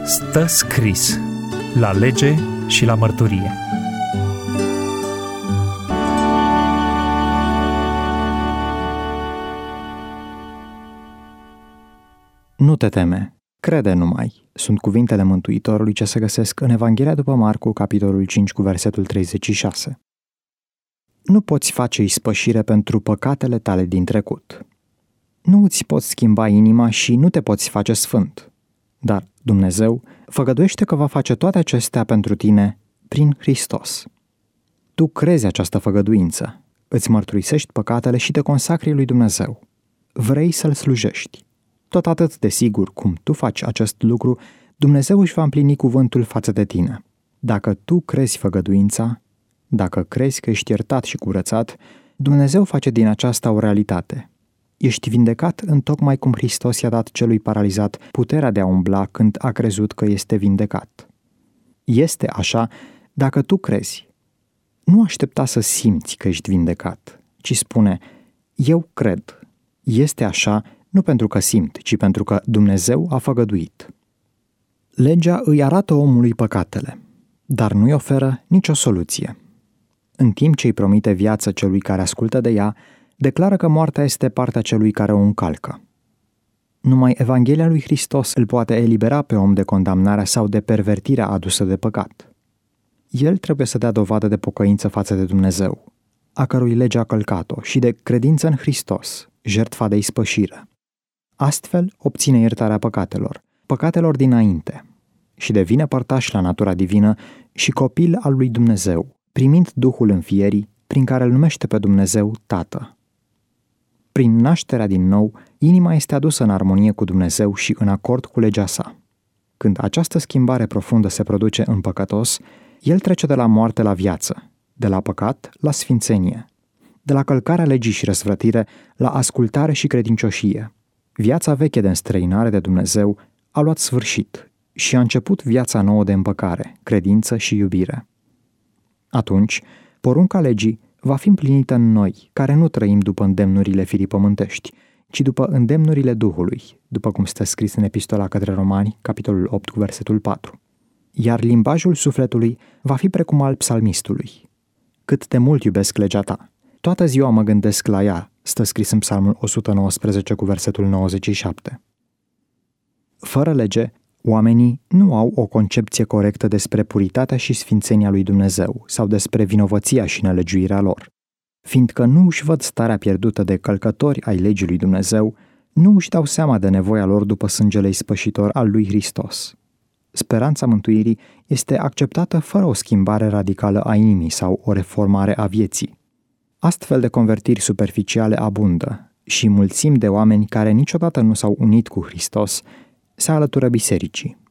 Stă scris la lege și la mărturie. Nu te teme, crede numai, sunt cuvintele Mântuitorului ce se găsesc în Evanghelia după Marcu, capitolul 5, cu versetul 36. Nu poți face ispășire pentru păcatele tale din trecut. Nu îți poți schimba inima și nu te poți face sfânt. Dar Dumnezeu făgăduiește că va face toate acestea pentru tine prin Hristos. Tu crezi această făgăduință, îți mărturisești păcatele și te consacri lui Dumnezeu. Vrei să-L slujești. Tot atât de sigur cum tu faci acest lucru, Dumnezeu își va împlini cuvântul față de tine. Dacă tu crezi făgăduința, dacă crezi că ești iertat și curățat, Dumnezeu face din aceasta o realitate. Ești vindecat întocmai cum Hristos i-a dat celui paralizat puterea de a umbla când a crezut că este vindecat. Este așa dacă tu crezi. Nu aștepta să simți că ești vindecat, ci spune: eu cred. Este așa nu pentru că simt, ci pentru că Dumnezeu a făgăduit. Legea îi arată omului păcatele, dar nu-i oferă nicio soluție. În timp ce îi promite viață celui care ascultă de ea, declară că moartea este partea celui care o încalcă. Numai Evanghelia lui Hristos îl poate elibera pe om de condamnarea sau de pervertirea adusă de păcat. El trebuie să dea dovadă de pocăință față de Dumnezeu, a cărui lege a călcat-o, și de credință în Hristos, jertfa de ispășire. Astfel obține iertarea păcatelor dinainte, și devine părtaș la natura divină și copil al lui Dumnezeu, primind Duhul înfierii, prin care îl numește pe Dumnezeu Tată. Prin nașterea din nou, inima este adusă în armonie cu Dumnezeu și în acord cu legea sa. Când această schimbare profundă se produce în păcătos, el trece de la moarte la viață, de la păcat la sfințenie, de la călcarea legii și răsvrătire la ascultare și credincioșie. Viața veche de înstrăinare de Dumnezeu a luat sfârșit și a început viața nouă de împăcare, credință și iubire. Atunci, porunca legii va fi împlinită în noi, care nu trăim după îndemnurile firii pământești, ci după îndemnurile Duhului, după cum stă scris în Epistola către Romani, capitolul 8, cu versetul 4. Iar limbajul sufletului va fi precum al psalmistului: cât de mult iubesc legea ta, toată ziua mă gândesc la ea, stă scris în Psalmul 119, cu versetul 97. Fără lege, oamenii nu au o concepție corectă despre puritatea și sfințenia lui Dumnezeu sau despre vinovăția și nelegiuirea lor. Fiindcă nu își văd starea pierdută de călcători ai legii lui Dumnezeu, nu își dau seama de nevoia lor după sângele ispășitor al lui Hristos. Speranța mântuirii este acceptată fără o schimbare radicală a inimii sau o reformare a vieții. Astfel de convertiri superficiale abundă și mulțimi de oameni care niciodată nu s-au unit cu Hristos se alătură bisericii.